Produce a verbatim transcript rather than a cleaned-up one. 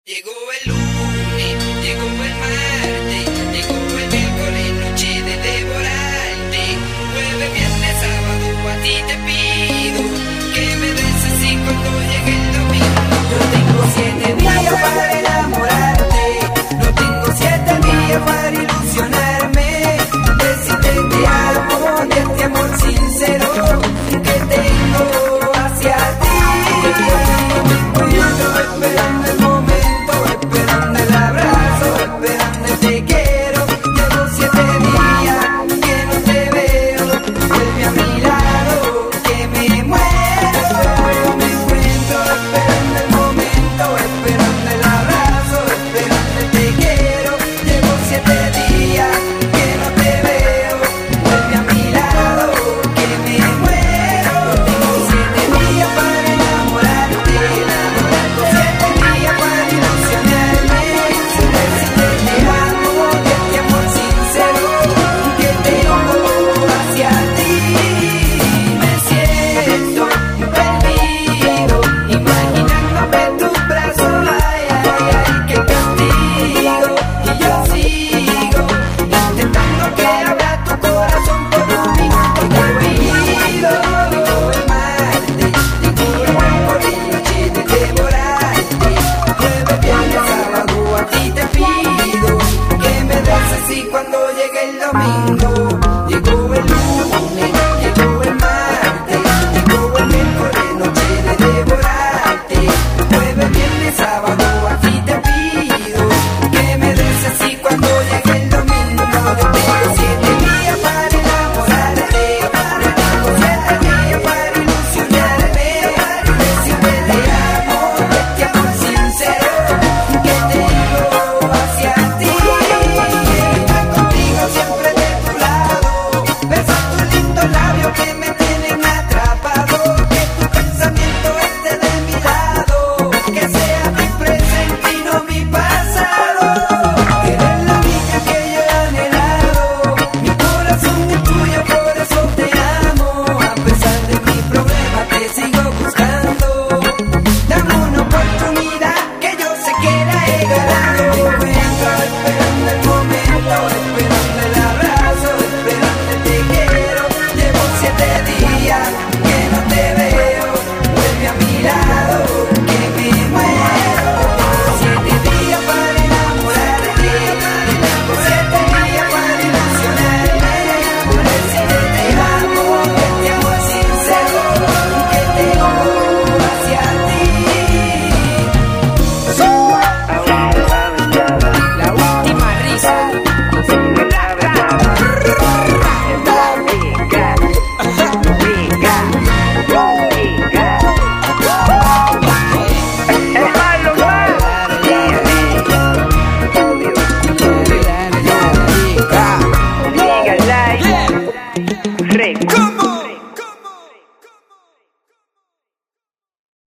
Llegó el lunes, llegó el martes, llegó el miércoles, noche de devorarte. Jueves, viernes, sábado, a ti te pido que me des así cuando llegue el domingo. Yo tengo siete días para enamorarte, no tengo siete días para ilusionarme. Decirte te amo, de este amor sincero que tengo hacia ti. Cuidado, esperando el momento, esperando el abrazo, esperando el te quiero. Llevo siete días que no te veo, vuelve a mi lado que me muero. Me encuentro esperando el momento, esperando el abrazo, esperando el te quiero. Llevo siete días que no te veo, vuelve a mi lado que me muero. Tengo siete días para enamorarte, enamorarte, siete días para ilusionarme. Decirte te amo, de este amor sincero que tengo hacia ti. Me siento perdido, imaginándome tus brazos, ay, ay, ay, qué castigo. Y yo sigo intentando que abra tu corazón por un minuto. Te pido, digo el martes, digo el miércoles, noche de devorarte. Jueves, viernes, sábado, a ti te pido que me des así cuando llegue el domingo. Llegó el lunes, llegó el martes, llegó el miércoles, noche de devorarte. Jueves, viernes, sábado, a ti te pido que me des así cuando llegue el domingo. Yo tengo siete días para enamorarte, tengo siete días para ilusionarme. Decirte te amo, de este amor sincero que tengo hacia ti. Estar contigo siempre de tu lado, besar tus lindos labios que me tienen atrapado. Que tu pensamiento esté de mi lado, que sea mi presente y no mi pasado. Eres la única que yo he anhelado, mi corazón es tuyo, por eso te amo. A pesar de mis problemas te sigo buscando. Dame una oportunidad que yo sé que